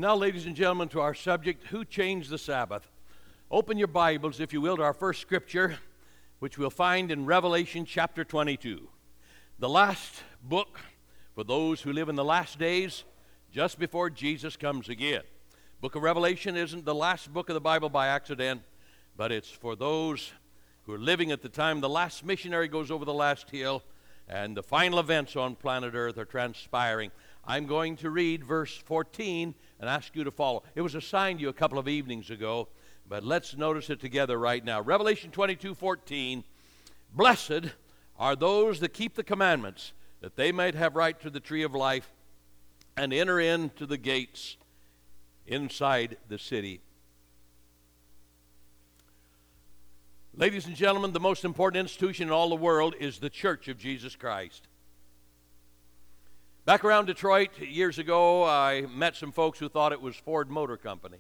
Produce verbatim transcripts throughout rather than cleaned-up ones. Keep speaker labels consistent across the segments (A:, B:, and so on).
A: now, ladies and gentlemen, to our subject, Who Changed the Sabbath? Open your Bibles, if you will, to our first scripture, which we'll find in Revelation chapter twenty-two. The last book for those who live in the last days, just before Jesus comes again. Book of Revelation isn't the last book of the Bible by accident, but it's for those who are living at the time the last missionary goes over the last hill and the final events on planet Earth are transpiring. I'm going to read verse fourteen and ask you to follow. It was assigned you a couple of evenings ago, but let's notice it together right now. Revelation twenty-two fourteen. Blessed are those that keep the commandments, that they might have right to the tree of life and enter into the gates inside the city. Ladies and gentlemen, the most important institution in all the world is the Church of Jesus Christ. Back around Detroit years ago, I met some folks who thought it was Ford Motor Company.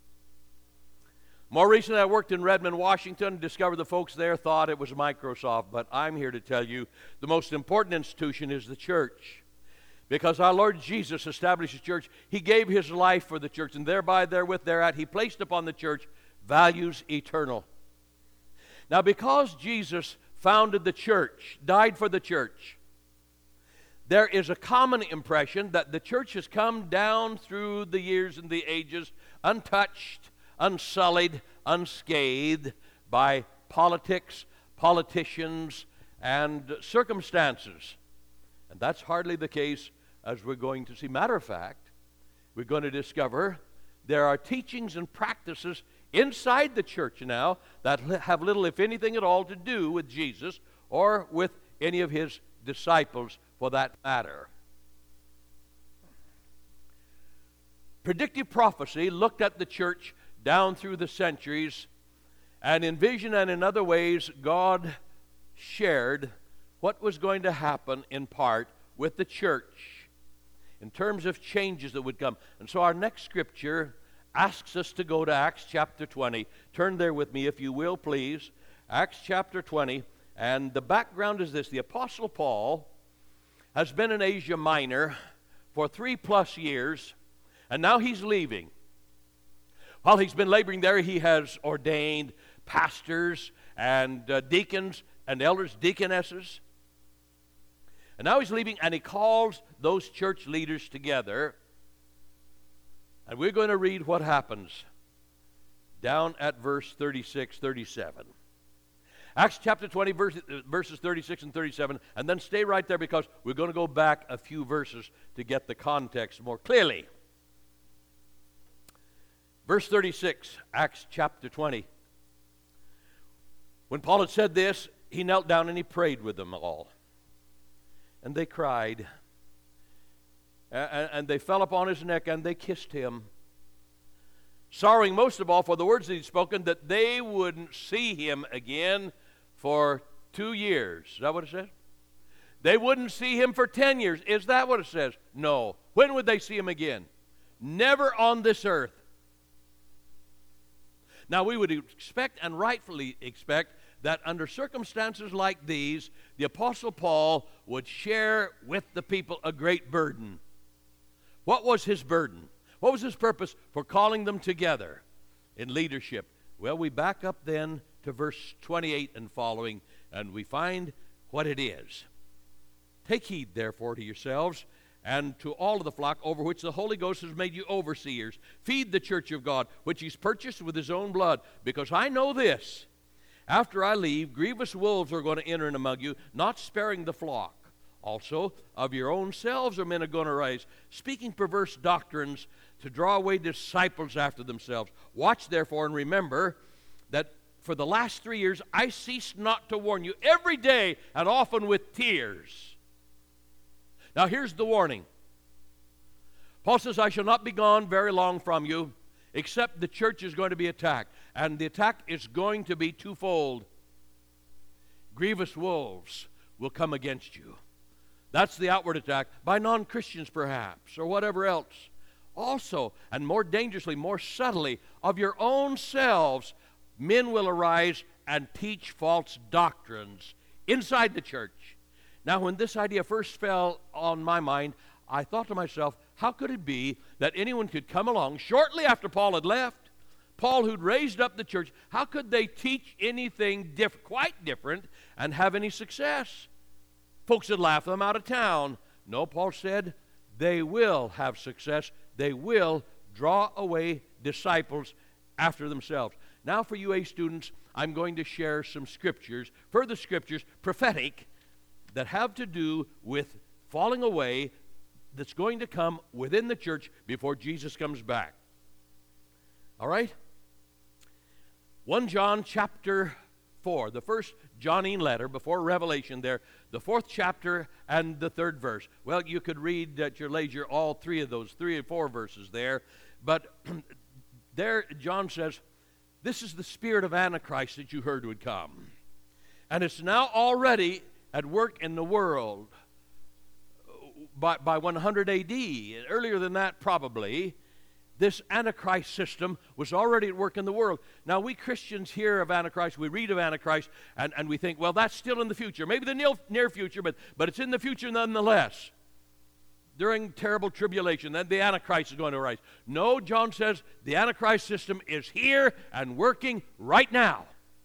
A: More recently, I worked in Redmond, Washington, and discovered the folks there thought it was Microsoft. But I'm here to tell you the most important institution is the church. Because our Lord Jesus established His church, He gave His life for the church, and thereby, therewith, thereat, He placed upon the church values eternal. Now, because Jesus founded the church, died for the church, there is a common impression that the church has come down through the years and the ages untouched, unsullied, unscathed by politics, politicians, and circumstances. And that's hardly the case, as we're going to see. Matter of fact, we're going to discover there are teachings and practices inside the church now that have little, if anything at all, to do with Jesus or with any of His disciples for that matter. Predictive prophecy looked at the church down through the centuries, and in vision and in other ways, God shared what was going to happen in part with the church in terms of changes that would come. And so our next scripture asks us to go to Acts chapter twenty. Turn there with me, if you will, please. Acts chapter twenty. And the background is this. The Apostle Paul has been in Asia Minor for three plus years, and now he's leaving. While he's been laboring there, he has ordained pastors and uh, deacons and elders, deaconesses. And now he's leaving, and he calls those church leaders together. And we're going to read what happens down at verse thirty-six, thirty-seven. Acts chapter twenty, verse, verses thirty-six and thirty-seven, and then stay right there because we're going to go back a few verses to get the context more clearly. Verse thirty-six, Acts chapter twenty. When Paul had said this, he knelt down and he prayed with them all. And they cried, and they fell upon his neck and they kissed him, sorrowing most of all for the words that he'd spoken, that they wouldn't see him again for two years. Is that what it says? They wouldn't see him for ten years. Is that what it says? No. When would they see him again? Never on this earth. Now, we would expect, and rightfully expect, that under circumstances like these, the Apostle Paul would share with the people a great burden. What was his burden? What was his purpose for calling them together in leadership? Well, we back up then to verse twenty-eight and following, and we find what it is. Take heed, therefore, to yourselves and to all of the flock over which the Holy Ghost has made you overseers. Feed the church of God, which He's purchased with His own blood. Because I know this, after I leave, grievous wolves are going to enter in among you, not sparing the flock. Also, of your own selves are men are going to rise, speaking perverse doctrines to draw away disciples after themselves. Watch, therefore, and remember that for the last three years I ceased not to warn you every day and often with tears. Now, here's the warning. Paul says, I shall not be gone very long from you, except the church is going to be attacked. And the attack is going to be twofold. Grievous wolves will come against you. That's the outward attack, by non-Christians perhaps, or whatever else. Also, and more dangerously, more subtly, of your own selves, men will arise and teach false doctrines inside the church. Now, when this idea first fell on my mind, I thought to myself, how could it be that anyone could come along shortly after Paul had left, Paul who'd raised up the church, how could they teach anything diff- quite different and have any success? Folks would laugh them out of town. No, Paul said, they will have success. They will draw away disciples after themselves. Now for you A students, I'm going to share some scriptures, further scriptures, prophetic, that have to do with falling away that's going to come within the church before Jesus comes back. All right? First John chapter four, the first Johnine letter before Revelation there, the fourth chapter and the third verse. Well, you could read at your leisure all three of those, three or four verses there. But there John says, this is the spirit of Antichrist that you heard would come. And it's now already at work in the world. By, by one hundred A D, earlier than that probably, this Antichrist system was already at work in the world. Now we Christians hear of Antichrist, we read of Antichrist, and, and we think, well, that's still in the future. Maybe the near, near future, but, but it's in the future nonetheless. During terrible tribulation, then the Antichrist is going to arise. No, John says the Antichrist system is here and working right now.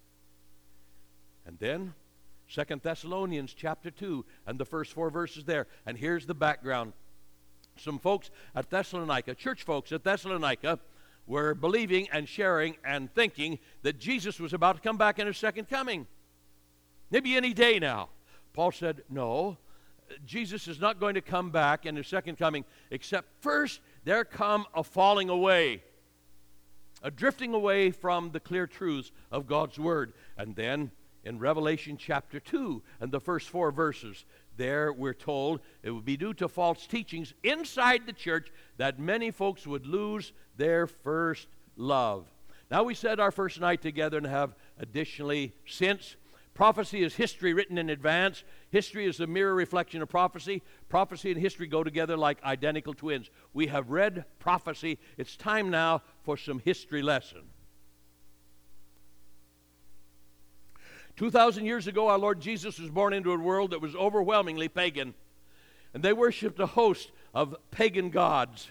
A: And then Second Thessalonians chapter two and the first four verses there. And here's the background. Some folks at Thessalonica, church folks at Thessalonica, were believing and sharing and thinking that Jesus was about to come back in his second coming. Maybe any day now. Paul said, no, Jesus is not going to come back in his second coming, except first there come a falling away, a drifting away from the clear truths of God's word. And then in Revelation chapter two and the first four verses, there we're told it would be due to false teachings inside the church that many folks would lose their first love. Now we said our first night together and have additionally since. Prophecy is history written in advance. History is a mirror reflection of prophecy. Prophecy and history go together like identical twins. We have read prophecy. It's time now for some history lesson. two thousand years ago, our Lord Jesus was born into a world that was overwhelmingly pagan. And they worshipped a host of pagan gods.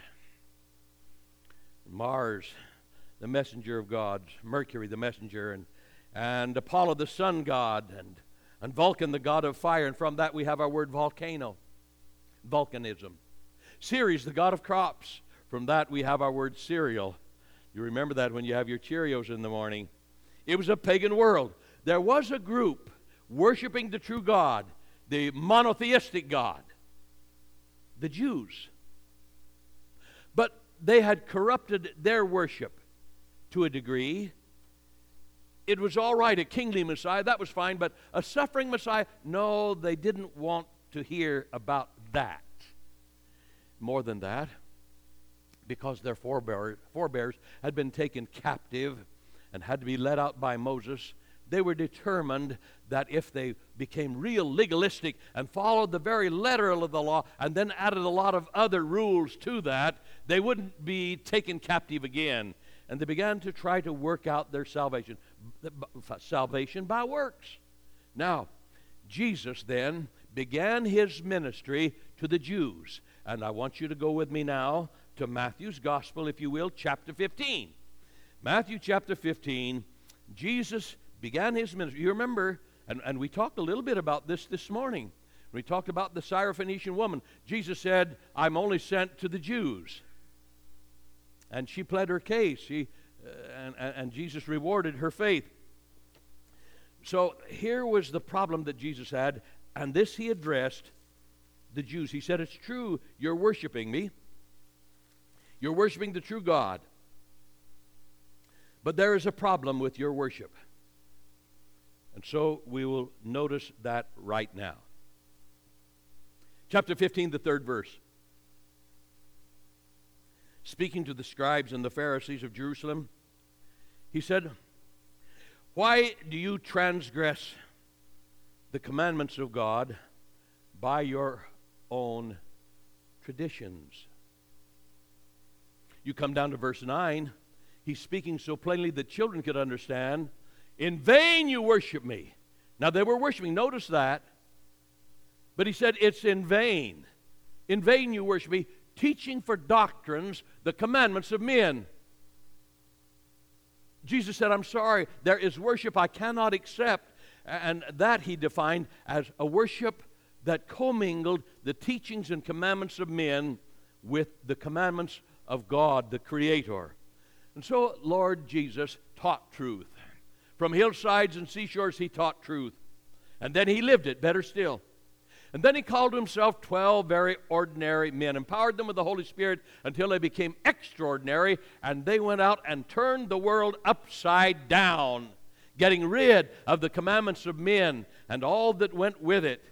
A: Mars, the messenger of God. Mercury, the messenger. And, and Apollo, the sun god. And, and Vulcan, the god of fire. And from that we have our word volcano. Volcanism. Ceres, the god of crops. From that we have our word cereal. You remember that when you have your Cheerios in the morning. It was a pagan world. There was a group worshiping the true God, the monotheistic God, the Jews. But they had corrupted their worship to a degree. It was all right, a kingly Messiah, that was fine, but a suffering Messiah, no, they didn't want to hear about that. More than that, because their forebears, forebears had been taken captive and had to be led out by Moses, they were determined that if they became real legalistic and followed the very letter of the law and then added a lot of other rules to that, they wouldn't be taken captive again. And they began to try to work out their salvation. Salvation by works. Now, Jesus then began his ministry to the Jews. And I want you to go with me now to Matthew's Gospel, if you will, chapter fifteen. Matthew chapter fifteen, Jesus began his ministry. You remember, and, and we talked a little bit about this this morning. We talked about the Syrophoenician woman. Jesus said, I'm only sent to the Jews. And she pled her case. She, uh, and, and, and Jesus rewarded her faith. So here was the problem that Jesus had, and this he addressed the Jews. He said, it's true, you're worshiping me. You're worshiping the true God. But there is a problem with your worship. And so we will notice that right now. Chapter fifteen, the third verse. Speaking to the scribes and the Pharisees of Jerusalem, he said, why do you transgress the commandments of God by your own traditions? You come down to verse nine. He's speaking so plainly that children could understand. In vain you worship me. Now they were worshiping, notice that. But he said it's in vain. In vain you worship me, teaching for doctrines the commandments of men. Jesus said, I'm sorry, there is worship I cannot accept. And that he defined as a worship that commingled the teachings and commandments of men with the commandments of God, the Creator. And so Lord Jesus taught truth. From hillsides and seashores he taught truth. And then he lived it, better still. And then he called to himself twelve very ordinary men, empowered them with the Holy Spirit until they became extraordinary, and they went out and turned the world upside down, getting rid of the commandments of men and all that went with it.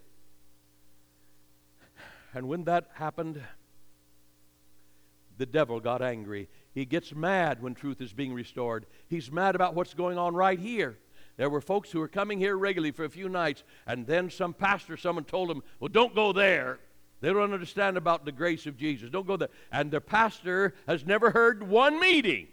A: And when that happened, the devil got angry. He gets mad when truth is being restored. He's mad about what's going on right here. There were folks who were coming here regularly for a few nights, and then some pastor, someone told them, well, don't go there. They don't understand about the grace of Jesus. Don't go there. And their pastor has never heard one meeting.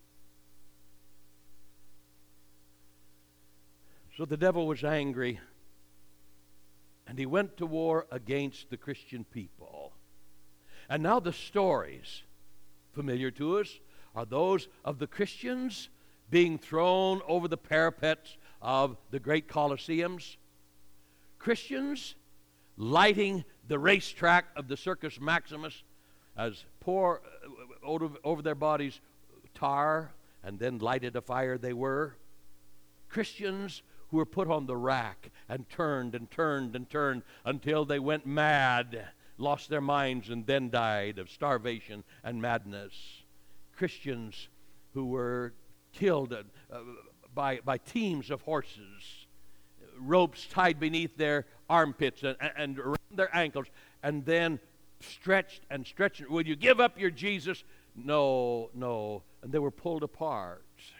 A: So the devil was angry, and he went to war against the Christian people. And now the stories, familiar to us, are those of the Christians being thrown over the parapets of the great Colosseums. Christians lighting the racetrack of the Circus Maximus as pour over, over their bodies tar and then lighted a fire they were. Christians who were put on the rack and turned and turned and turned until they went mad, lost their minds, and then died of starvation and madness. Christians who were killed uh, by, by teams of horses, ropes tied beneath their armpits and, and around their ankles, and then stretched and stretched. Will you give up your Jesus? No, no. And they were pulled apart.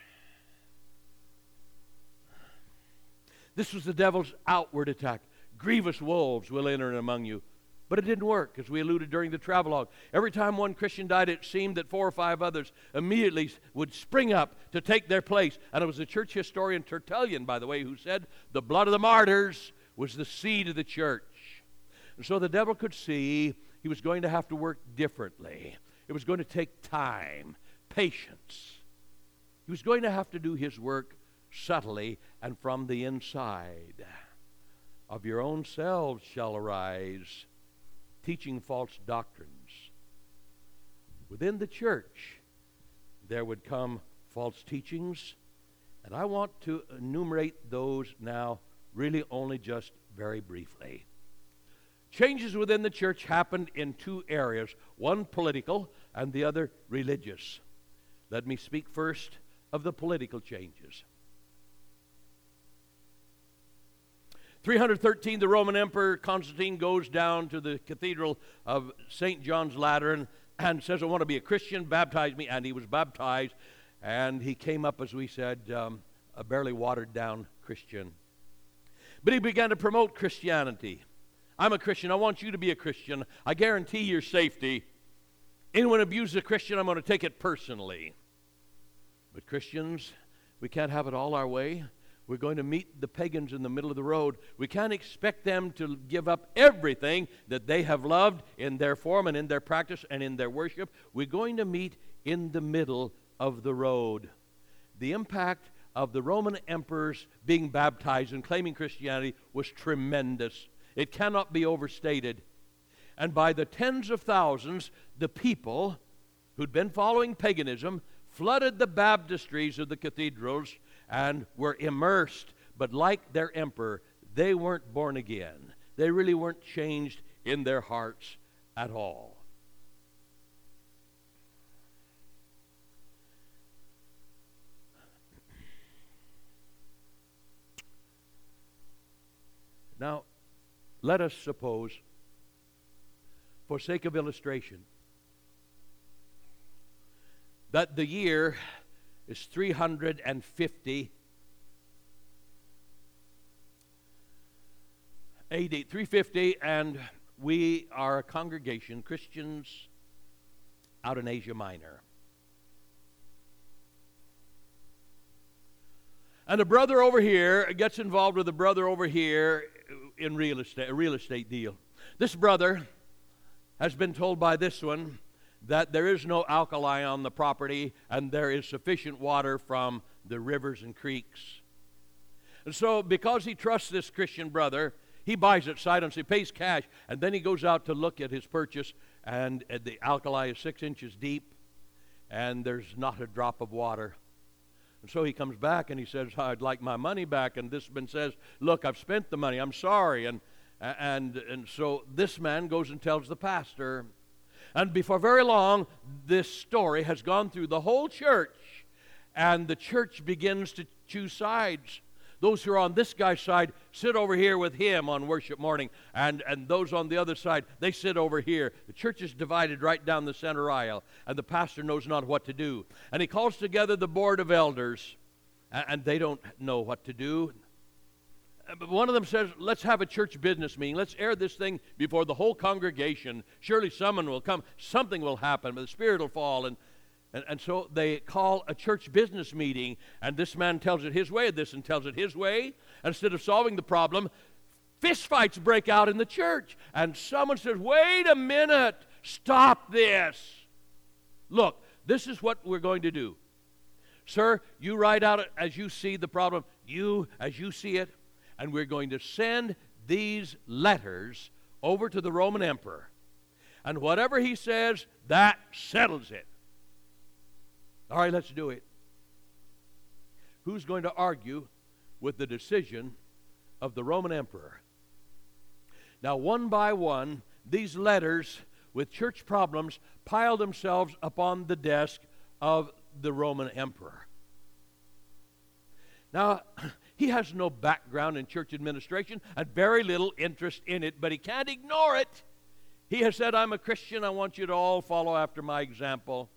A: This was the devil's outward attack. Grievous wolves will enter in among you. But it didn't work, as we alluded during the travelogue. Every time one Christian died, it seemed that four or five others immediately would spring up to take their place. And it was the church historian Tertullian, by the way, who said the blood of the martyrs was the seed of the church. And so the devil could see he was going to have to work differently. It was going to take time, patience. He was going to have to do his work subtly and from the inside. Of your own selves shall arise teaching false doctrines. Within the church, there would come false teachings, and I want to enumerate those now really only just very briefly. Changes within the church happened in two areas, one political and the other religious. Let me speak first of the political changes. three thirteen, the Roman Emperor Constantine goes down to the cathedral of Saint John's Lateran and says, I want to be a Christian, baptize me. And he was baptized, and he came up, as we said, um, a barely watered down Christian. But he began to promote Christianity. I'm a Christian. I want you to be a Christian. I guarantee your safety. Anyone abuses a Christian, I'm going to take it personally. But Christians, we can't have it all our way. We're going to meet the pagans in the middle of the road. We can't expect them to give up everything that they have loved in their form and in their practice and in their worship. We're going to meet in the middle of the road. The impact of the Roman emperors being baptized and claiming Christianity was tremendous. It cannot be overstated. And by the tens of thousands, the people who'd been following paganism flooded the baptistries of the cathedrals and were immersed, but like their emperor, they weren't born again. They really weren't changed in their hearts at all. Now, let us suppose, for sake of illustration, that the year is three hundred fifty A D, three fifty, and we are a congregation, Christians out in Asia Minor. And a brother over here gets involved with a brother over here in real estate, a real estate deal. This brother has been told by this one that there is no alkali on the property and there is sufficient water from the rivers and creeks. And so because he trusts this Christian brother, he buys it sight unseen, pays cash, and then he goes out to look at his purchase, and the alkali is six inches deep, and there's not a drop of water. And so he comes back and he says, I'd like my money back. And this man says, look, I've spent the money, I'm sorry. And, and, and so this man goes and tells the pastor. And before very long, this story has gone through the whole church, and the church begins to choose sides. Those who are on this guy's side sit over here with him on worship morning, and, and those on the other side, they sit over here. The church is divided right down the center aisle, and the pastor knows not what to do. And he calls together the board of elders, and, and they don't know what to do. But one of them says, let's have a church business meeting. Let's air this thing before the whole congregation. Surely someone will come. Something will happen, but the Spirit will fall. And And, and so they call a church business meeting, and this man tells it his way, this one tells it his way. And instead of solving the problem, fist fights break out in the church. And someone says, wait a minute, stop this. Look, this is what we're going to do. Sir, you write out as you see the problem, you as you see it, and we're going to send these letters over to the Roman emperor. And whatever he says, that settles it. All right, let's do it. Who's going to argue with the decision of the Roman emperor? Now, one by one, these letters with church problems pile themselves upon the desk of the Roman emperor. Now, he has no background in church administration and very little interest in it, but he can't ignore it. He has said, I'm a Christian. I want you to all follow after my example.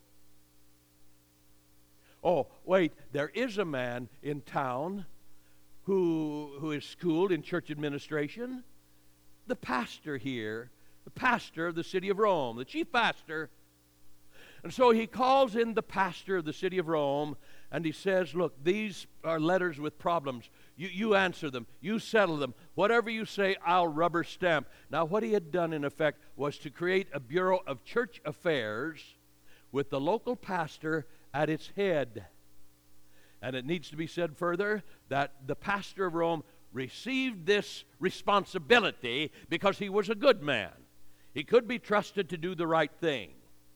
A: Oh, wait, there is a man in town who, who is schooled in church administration. The pastor here, the pastor of the city of Rome, the chief pastor. And so he calls in the pastor of the city of Rome, and he says, look, these are letters with problems. You, you answer them. You settle them. Whatever you say, I'll rubber stamp. Now, what he had done, in effect, was to create a bureau of church affairs with the local pastor at its head. And it needs to be said further that the pastor of Rome received this responsibility because he was a good man. He could be trusted to do the right thing.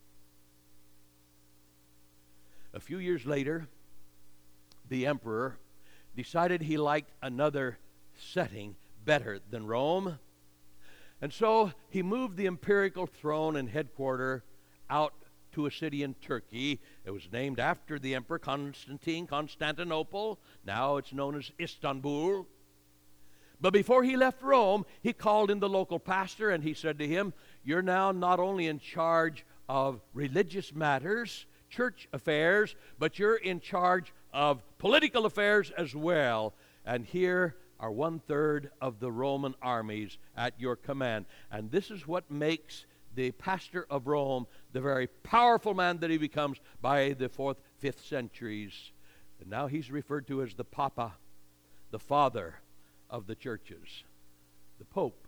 A: A few years later, the emperor decided he liked another setting better than Rome. And so he moved the imperial throne and headquarters out to a city in Turkey. It was named after the emperor Constantine, Constantinople. Now it's known as Istanbul. But before he left Rome, he called in the local pastor and he said to him, you're now not only in charge of religious matters, church affairs, but you're in charge of political affairs as well. And here are one-third of the Roman armies at your command. And this is what makes the pastor of Rome the very powerful man that he becomes by the fourth, fifth centuries. And now he's referred to as the Papa, the father of the churches, the Pope.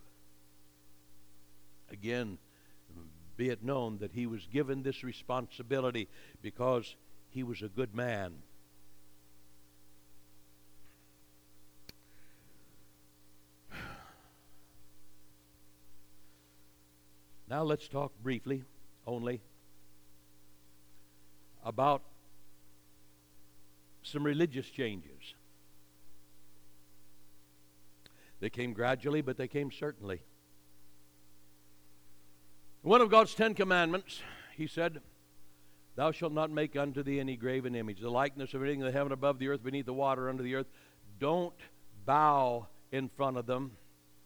A: Again, be it known that he was given this responsibility because he was a good man. Now let's talk briefly only about some religious changes. They came gradually, but they came certainly. One of God's Ten Commandments, he said, thou shalt not make unto thee any graven image, the likeness of anything in the heaven above, the earth beneath, the water under the earth. Don't bow in front of them.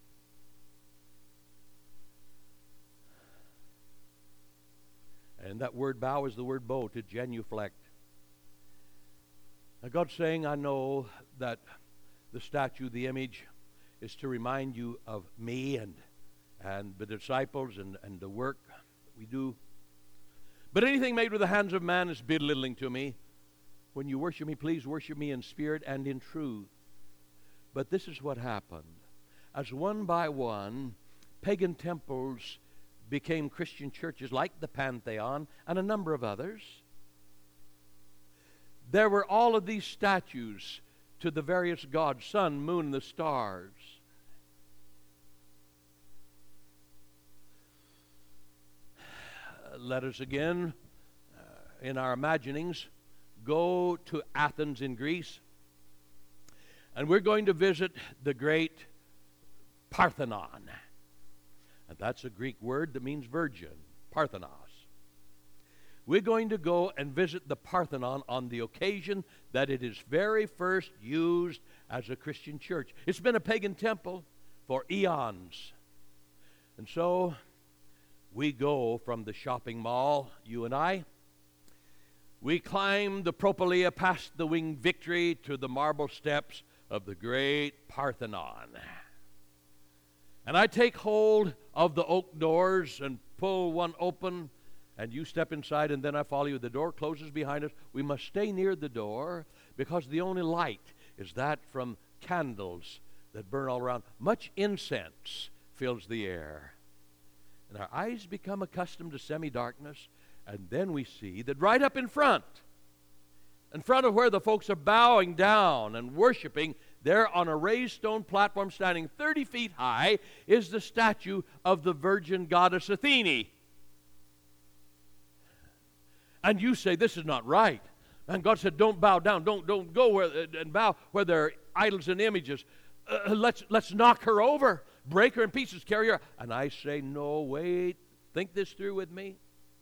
A: And that word bow is the word bow, to genuflect. Now God's saying, I know that the statue, the image, is to remind you of me and and the disciples and, and the work that we do. But anything made with the hands of man is belittling to me. When you worship me, please worship me in spirit and in truth. But this is what happened. As one by one, pagan temples became Christian churches like the Pantheon and a number of others. There were all of these statues to the various gods, sun, moon, and the stars. Let us again, uh, in our imaginings, go to Athens in Greece, and we're going to visit the great Parthenon. And that's a Greek word that means virgin, Parthenos. We're going to go and visit the Parthenon on the occasion that it is very first used as a Christian church. It's been a pagan temple for eons. And so we go from the shopping mall, you and I. We climb the Propylaea past the Winged Victory to the marble steps of the great Parthenon. And I take hold of the oak doors and pull one open, and you step inside, and then I follow you. The door closes behind us. We must stay near the door because the only light is that from candles that burn all around. Much incense fills the air. And our eyes become accustomed to semi-darkness, and then we see that right up in front, in front of where the folks are bowing down and worshiping, there on a raised stone platform standing thirty feet high is the statue of the virgin goddess Athene. And you say, this is not right. And God said, don't bow down. Don't, don't go where, and bow where there are idols and images. Uh, let's, let's knock her over. Break her in pieces, carry her. And I say, no, wait. Think this through with me.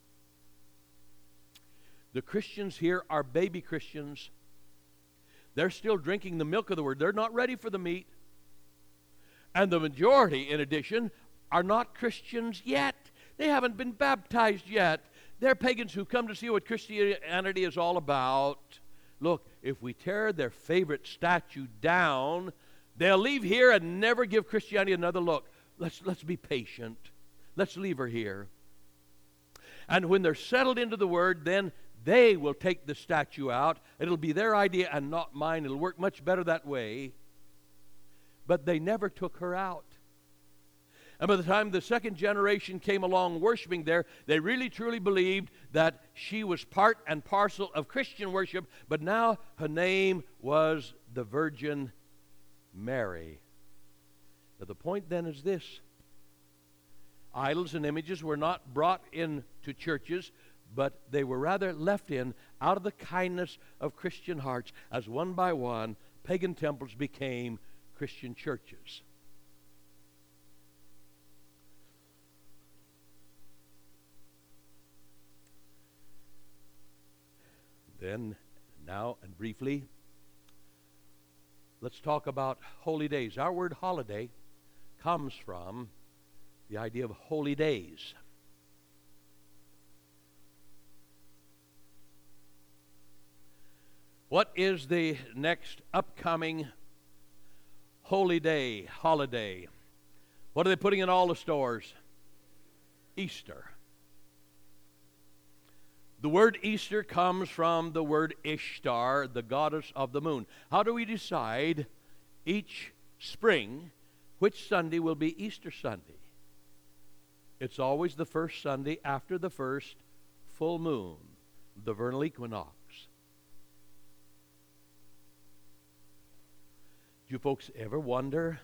A: The Christians here are baby Christians. They're still drinking the milk of the word. They're not ready for the meat. And the majority, in addition, are not Christians yet. They haven't been baptized yet. They're pagans who come to see what Christianity is all about. Look, if we tear their favorite statue down, they'll leave here and never give Christianity another look. Let's, let's be patient. Let's leave her here. And when they're settled into the Word, then they will take the statue out. It'll be their idea and not mine. It'll work much better that way. But they never took her out. And by the time the second generation came along worshiping there, they really truly believed that she was part and parcel of Christian worship, but now her name was the Virgin Mary. Now the point then is this. Idols and images were not brought into churches, but they were rather left in out of the kindness of Christian hearts as one by one pagan temples became Christian churches. Then, now and briefly, let's talk about holy days. Our word holiday comes from the idea of holy days. What is the next upcoming holy day, holiday? What are they putting in all the stores? Easter. The word Easter comes from the word Ishtar, the goddess of the moon. How do we decide each spring which Sunday will be Easter Sunday? It's always the first Sunday after the first full moon, the vernal equinox. Do you folks ever wonder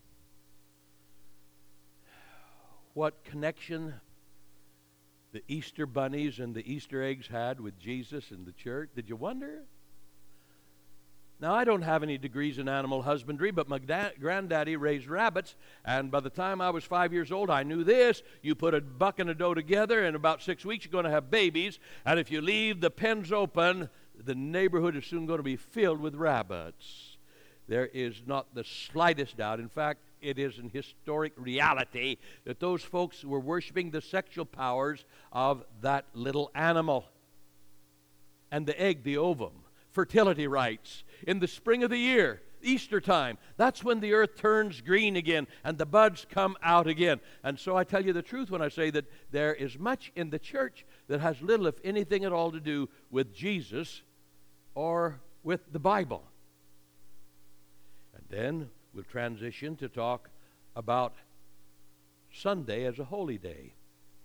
A: what connection the Easter bunnies and the Easter eggs had with Jesus and the church? Did you wonder? Now, I don't have any degrees in animal husbandry, but my da- granddaddy raised rabbits, and by the time I was five years old, I knew this. You put a buck and a doe together, in about six weeks, you're going to have babies, and if you leave the pens open, the neighborhood is soon going to be filled with rabbits. There is not the slightest doubt. In fact, it is an historic reality that those folks were worshiping the sexual powers of that little animal. And the egg, the ovum, fertility rites. In the spring of the year, Easter time, that's when the earth turns green again and the buds come out again. And so I tell you the truth when I say that there is much in the church that has little, if anything at all, to do with Jesus or with the Bible. And then we'll transition to talk about Sunday as a holy day.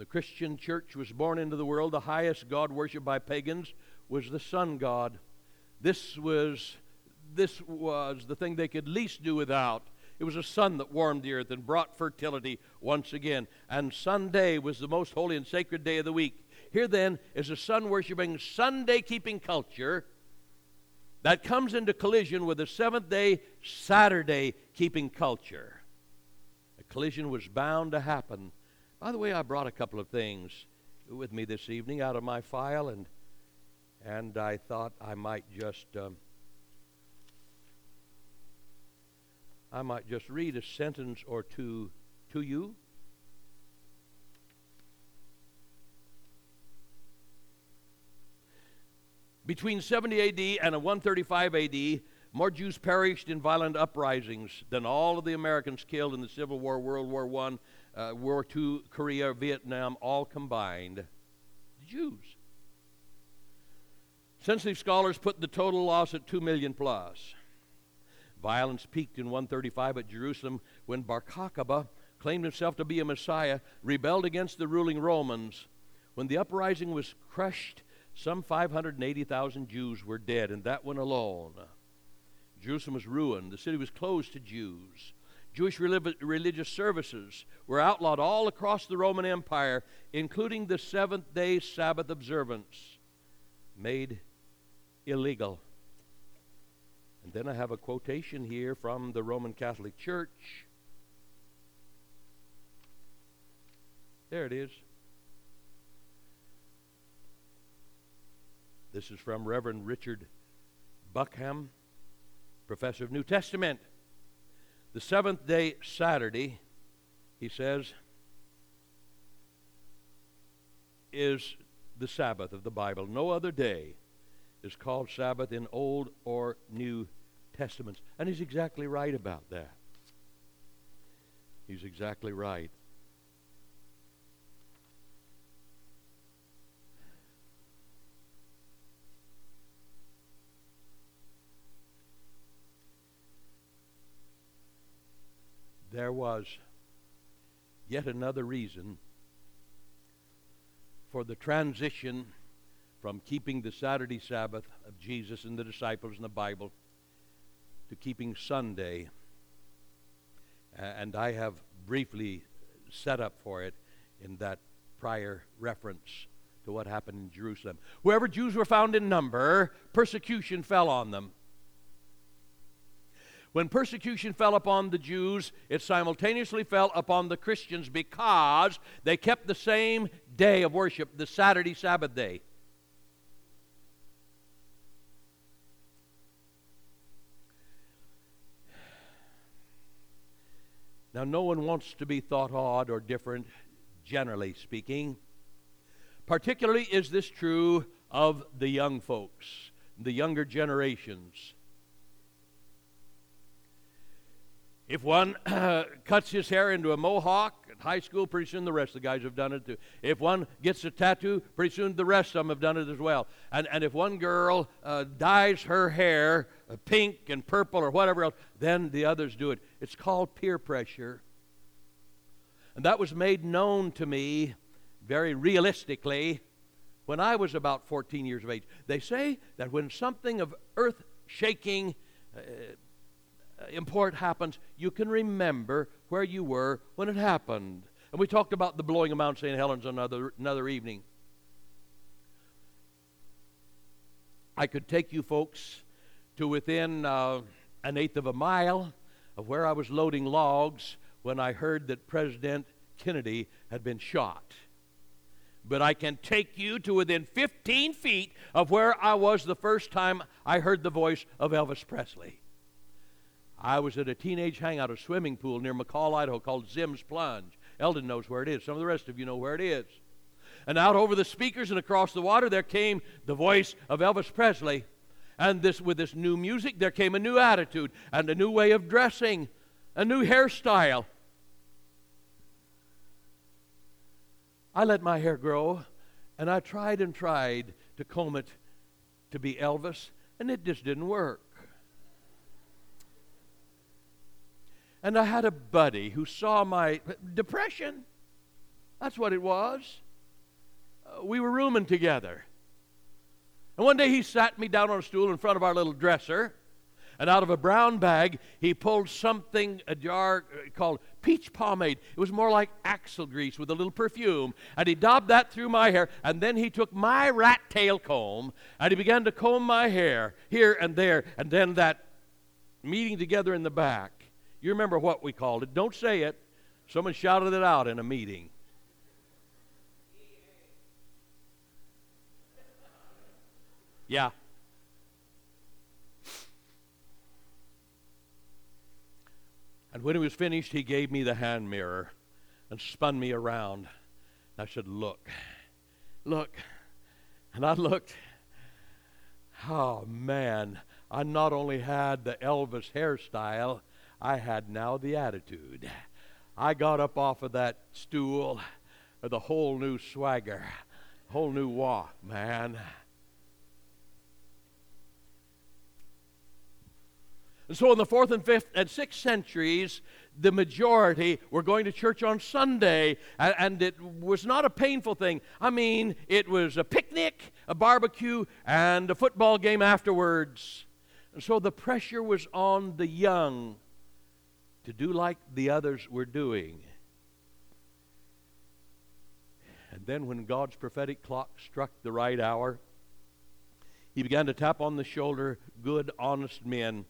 A: Christian church was born into the world, the highest god worshipped by pagans was the sun god. This was, this was the thing they could least do without. It was a sun that warmed the earth and brought fertility once again. And Sunday was the most holy and sacred day of the week. Here then is a sun-worshiping, Sunday-keeping culture that comes into collision with a seventh-day, Saturday-keeping culture. A collision was bound to happen. By the way, I brought a couple of things with me this evening out of my file, and and I thought I might just um, I might just read a sentence or two to you. Between seventy A D and one thirty-five A D, more Jews perished in violent uprisings than all of the Americans killed in the Civil War, World War One, uh, World War Two, Korea, Vietnam, all combined. The Jews. Sensitive scholars put the total loss at two million plus. Violence peaked in one thirty-five at Jerusalem when Bar Kokhba claimed himself to be a Messiah, rebelled against the ruling Romans. When the uprising was crushed, some five hundred eighty thousand Jews were dead, and that one alone. Jerusalem was ruined. The city was closed to Jews. Jewish relig- religious services were outlawed all across the Roman Empire, including the seventh-day Sabbath observance, made illegal. And then I have a quotation here from the Roman Catholic Church. There it is. This is from Reverend Richard Buckham, professor of New Testament. The seventh day Saturday, he says, is the Sabbath of the Bible. No other day is called Sabbath in Old or New Testaments. And he's exactly right about that. He's exactly right. There was yet another reason for the transition from keeping the Saturday Sabbath of Jesus and the disciples in the Bible to keeping Sunday. Uh, and I have briefly set up for it in that prior reference to what happened in Jerusalem. Wherever Jews were found in number, persecution fell on them. When persecution fell upon the Jews, it simultaneously fell upon the Christians because they kept the same day of worship, the Saturday Sabbath day. Now, no one wants to be thought odd or different, generally speaking. Particularly is this true of the young folks, the younger generations. If one uh, cuts his hair into a mohawk at high school, pretty soon the rest of the guys have done it too. If one gets a tattoo, pretty soon the rest of them have done it as well. And, and if one girl uh, dyes her hair uh, pink and purple or whatever else, then the others do it. It's called peer pressure. And that was made known to me very realistically when I was about fourteen years of age. They say that when something of earth-shaking uh, import happens, you can remember where you were when it happened. And we talked about the blowing of Mount Saint Helens another another evening. I could take you folks to within uh, an eighth of a mile of where I was loading logs when I heard that President Kennedy had been shot. But I can take you to within fifteen feet of where I was the first time I heard the voice of Elvis Presley. I was at a teenage hangout, a swimming pool near McCall, Idaho, called Zim's Plunge. Eldon knows where it is. Some of the rest of you know where it is. And out over the speakers and across the water, there came the voice of Elvis Presley. And this, with this new music, there came a new attitude and a new way of dressing, a new hairstyle. I let my hair grow, and I tried and tried to comb it to be Elvis, and it just didn't work. And I had a buddy who saw my depression. That's what it was. Uh, we were rooming together. And one day he sat me down on a stool in front of our little dresser, and out of a brown bag, he pulled something, a jar called peach pomade. It was more like axle grease with a little perfume. And he daubed that through my hair, and then he took my rat tail comb, and he began to comb my hair here and there, and then that meeting together in the back. You remember what we called it. Don't say it. Someone shouted it out in a meeting. Yeah. And when he was finished, he gave me the hand mirror and spun me around. And I said, look, look. And I looked. Oh, man. I not only had the Elvis hairstyle, I had now the attitude. I got up off of that stool with a whole new swagger, whole new walk, man. And so in the fourth and fifth and sixth centuries, the majority were going to church on Sunday, and, and it was not a painful thing. I mean, it was a picnic, a barbecue, and a football game afterwards. And so the pressure was on the young to do like the others were doing. And then when God's prophetic clock struck the right hour, he began to tap on the shoulder good, honest men.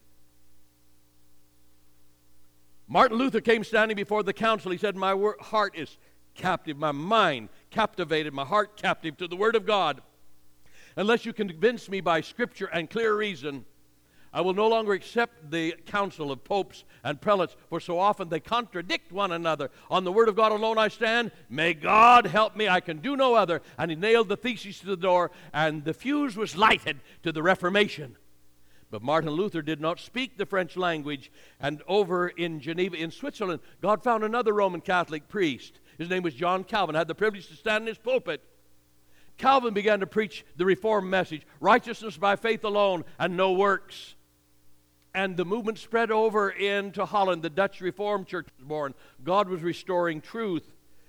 A: Martin Luther came standing before the council. He said, my wor- heart is captive, my mind captivated, my heart captive to the Word of God. Unless you can convince me by Scripture and clear reason, I will no longer accept the counsel of popes and prelates, for so often they contradict one another. On the Word of God alone I stand. May God help me. I can do no other. And he nailed the theses to the door, and the fuse was lighted to the Reformation. But Martin Luther did not speak the French language, and over in Geneva, in Switzerland, God found another Roman Catholic priest. His name was John Calvin. I had the privilege to stand in his pulpit. Calvin began to preach the Reformed message, righteousness by faith alone and no works. And the movement spread over into Holland. The Dutch Reformed Church was born. God was restoring truth.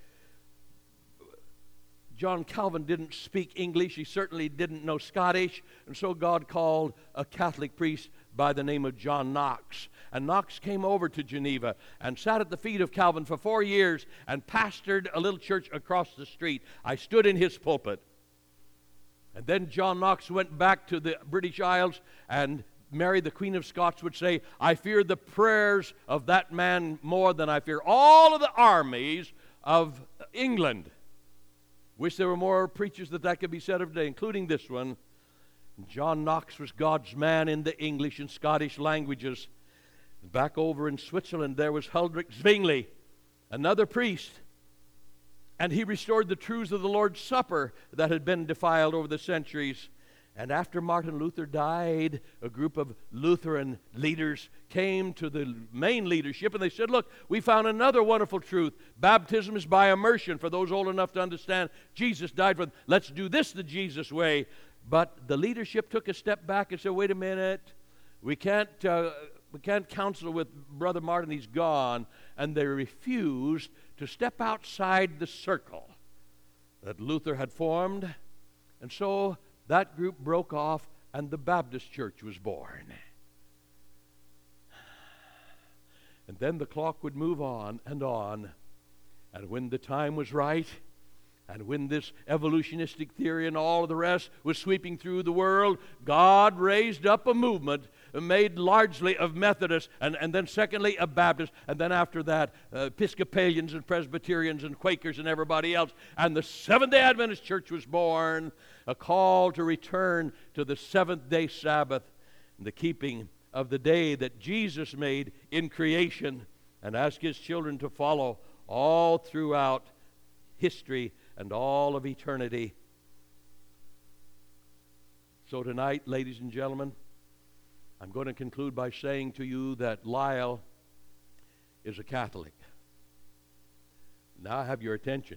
A: John Calvin didn't speak English. He certainly didn't know Scottish. And so God called a Catholic priest by the name of John Knox. And Knox came over to Geneva and sat at the feet of Calvin for four years and pastored a little church across the street. I stood in his pulpit. And then John Knox went back to the British Isles, and Mary, the Queen of Scots, would say, I fear the prayers of that man more than I fear all of the armies of England. Wish there were more preachers that that could be said of today, including this one. John Knox was God's man in the English and Scottish languages. Back over in Switzerland, there was Huldrych Zwingli, another priest. And he restored the truths of the Lord's Supper that had been defiled over the centuries. And after Martin Luther died, a group of Lutheran leaders came to the main leadership, and they said, look, we found another wonderful truth. Baptism is by immersion. For those old enough to understand, Jesus died for them. Let's do this the Jesus way. But the leadership took a step back and said, wait a minute. We can't, uh, we can't counsel with Brother Martin. He's gone. And they refused to step outside the circle that Luther had formed. And so that group broke off, and the Baptist Church was born. And then the clock would move on and on. And when the time was right, and when this evolutionistic theory and all of the rest was sweeping through the world, God raised up a movement made largely of Methodists, and, and then secondly of Baptists, and then after that uh, Episcopalians and Presbyterians and Quakers and everybody else. And the Seventh-day Adventist Church was born, a call to return to the seventh-day Sabbath, and the keeping of the day that Jesus made in creation, and ask His children to follow all throughout history and all of eternity. So tonight, ladies and gentlemen, I'm going to conclude by saying to you that Lyle is a Catholic. Now I have your attention.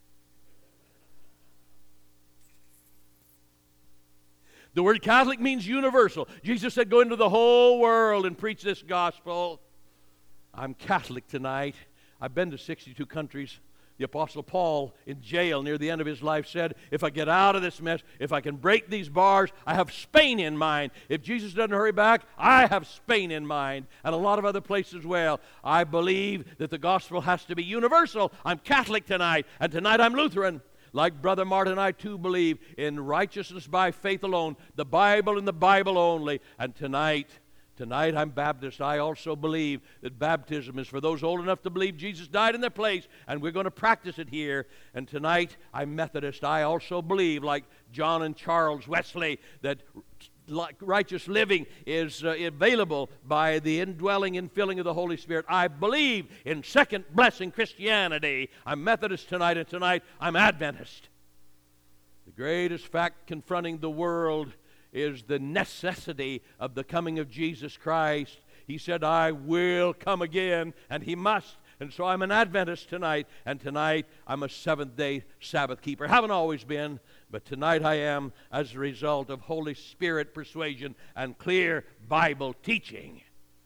A: The word Catholic means universal. Jesus said, go into the whole world and preach this gospel. I'm Catholic tonight. I've been to sixty-two countries. The Apostle Paul in jail near the end of his life said, if I get out of this mess, if I can break these bars, I have Spain in mind. If Jesus doesn't hurry back, I have Spain in mind. And a lot of other places as well. I believe that the gospel has to be universal. I'm Catholic tonight, and tonight I'm Lutheran. Like Brother Martin, I too believe in righteousness by faith alone, the Bible and the Bible only. And tonight, Tonight I'm Baptist. I also believe that baptism is for those old enough to believe Jesus died in their place, and we're going to practice it here. And tonight I'm Methodist. I also believe, like John and Charles Wesley, that like righteous living is uh, available by the indwelling and filling of the Holy Spirit. I believe in second blessing Christianity. I'm Methodist tonight, and tonight I'm Adventist. The greatest fact confronting the world is the necessity of the coming of Jesus Christ. He said, I will come again, and He must. And so I'm an Adventist tonight, and tonight I'm a seventh-day Sabbath keeper. Haven't always been, but tonight I am as a result of Holy Spirit persuasion and clear Bible teaching.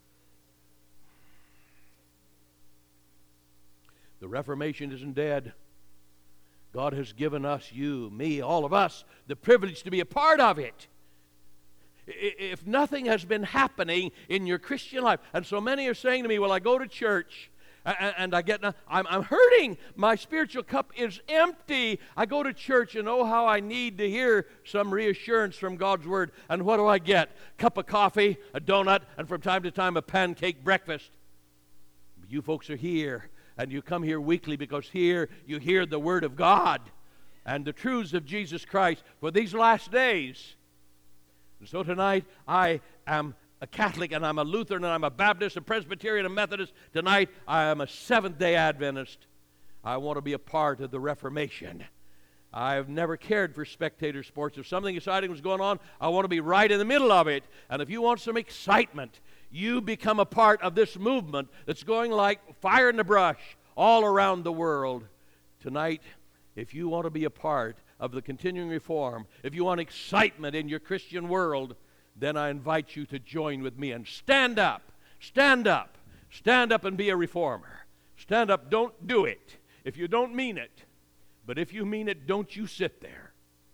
A: The Reformation isn't dead. God has given us, you, me, all of us, the privilege to be a part of it. If nothing has been happening in your Christian life, and so many are saying to me, well, I go to church, and, and I get, I'm, I'm hurting. My spiritual cup is empty. I go to church, and oh, how I need to hear some reassurance from God's Word. And what do I get? Cup of coffee, a donut, and from time to time a pancake breakfast. You folks are here, and you come here weekly because here you hear the Word of God and the truths of Jesus Christ for these last days. And so tonight, I am a Catholic, and I'm a Lutheran, and I'm a Baptist, a Presbyterian, a Methodist. Tonight, I am a Seventh-day Adventist. I want to be a part of the Reformation. I've never cared for spectator sports. If something exciting was going on, I want to be right in the middle of it. And if you want some excitement, you become a part of this movement that's going like fire in the brush all around the world. Tonight, if you want to be a part of the continuing reform, if you want excitement in your Christian world, then I invite you to join with me and stand up, stand up, stand up and be a reformer. Stand up, don't do it if you don't mean it. But if you mean it, don't you sit there.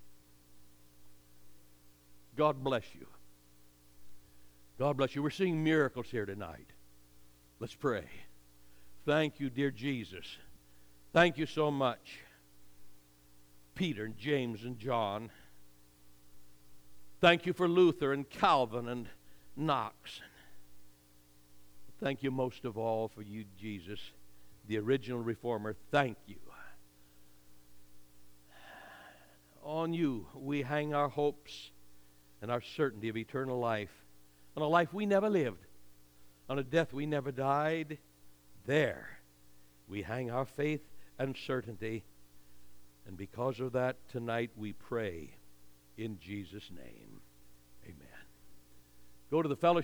A: God bless you. God bless you. We're seeing miracles here tonight. Let's pray. Thank you, dear Jesus. Thank you so much, Peter and James and John. Thank you for Luther and Calvin and Knox. Thank you most of all for you, Jesus, the original reformer. Thank you. On you we hang our hopes and our certainty of eternal life, on a life we never lived, on a death we never died. There we hang our faith and certainty. And because of that, tonight we pray in Jesus' name. Amen. Go to the fellowship.